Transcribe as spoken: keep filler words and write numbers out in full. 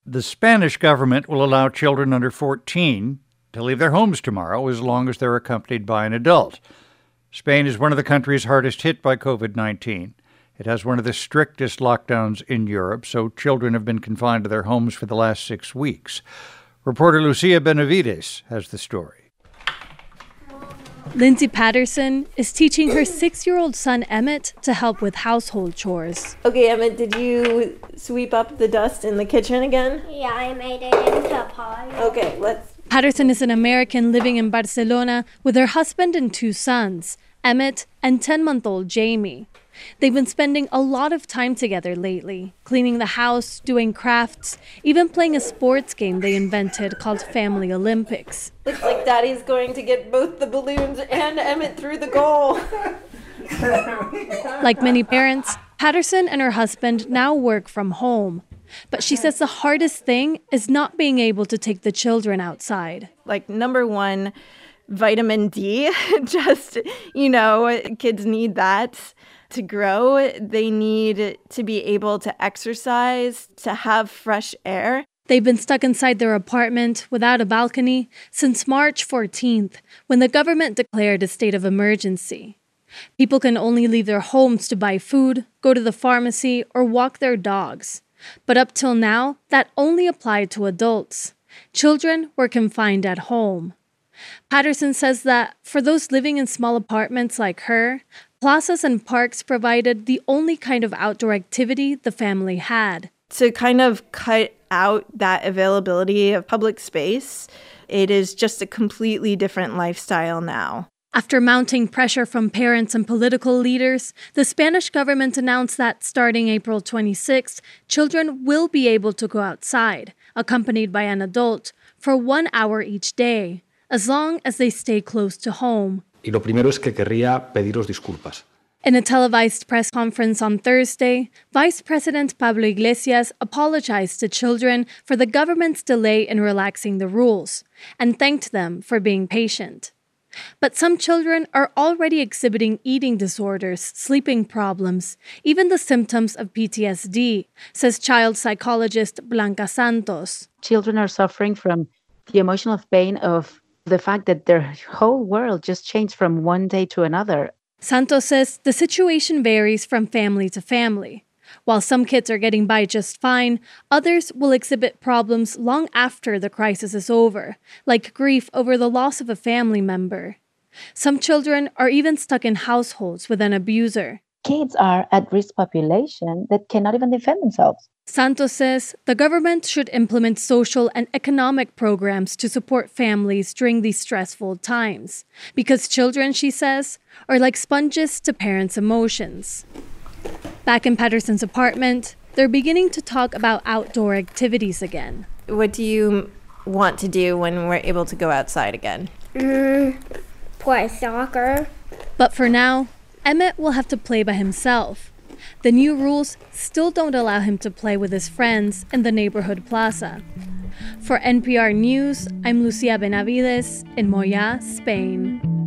The Spanish government will allow children under fourteen to leave their homes tomorrow as long as they're accompanied by an adult. Spain is one of the countries hardest hit by covid nineteen. It has one of the strictest lockdowns in Europe, so children have been confined to their homes for the last six weeks. Reporter Lucia Benavides has the story. Lindsay Patterson is teaching her six-year-old son Emmett to help with household chores. Okay, Emmett, did you sweep up the dust in the kitchen again? Yeah, I made it into a pile. Okay, let's... Patterson is an American living in Barcelona with her husband and two sons, Emmett and ten-month-old Jamie. They've been spending a lot of time together lately, cleaning the house, doing crafts, even playing a sports game they invented called Family Olympics. Looks like Daddy's going to get both the balloons and Emmett through the goal. Like many parents, Patterson and her husband now work from home. But she says the hardest thing is not being able to take the children outside. Like, number one, vitamin D. Just, you know, kids need that to grow. They need to be able to exercise, to have fresh air. They've been stuck inside their apartment without a balcony since March fourteenth, when the government declared a state of emergency. People can only leave their homes to buy food, go to the pharmacy, or walk their dogs. But up till now, that only applied to adults. Children were confined at home. Patterson says that for those living in small apartments like her, plazas and parks provided the only kind of outdoor activity the family had. To kind of cut out that availability of public space, it is just a completely different lifestyle now. After mounting pressure from parents and political leaders, the Spanish government announced that starting April twenty-sixth, children will be able to go outside, accompanied by an adult, for one hour each day, as long as they stay close to home. Y lo primero es que querría pediros disculpas. In a televised press conference on Thursday, Vice President Pablo Iglesias apologized to children for the government's delay in relaxing the rules and thanked them for being patient. But some children are already exhibiting eating disorders, sleeping problems, even the symptoms of P T S D, says child psychologist Blanca Santos. Children are suffering from the emotional pain of the fact that their whole world just changed from one day to another. Santos says the situation varies from family to family. While some kids are getting by just fine, others will exhibit problems long after the crisis is over, like grief over the loss of a family member. Some children are even stuck in households with an abuser. Kids are at-risk population that cannot even defend themselves. Santos says the government should implement social and economic programs to support families during these stressful times, because children, she says, are like sponges to parents' emotions. Back in Patterson's apartment, they're beginning to talk about outdoor activities again. What do you want to do when we're able to go outside again? Mm, play soccer. But for now, Emmett will have to play by himself. The new rules still don't allow him to play with his friends in the neighborhood plaza. For N P R News, I'm Lucia Benavides in Moya, Spain.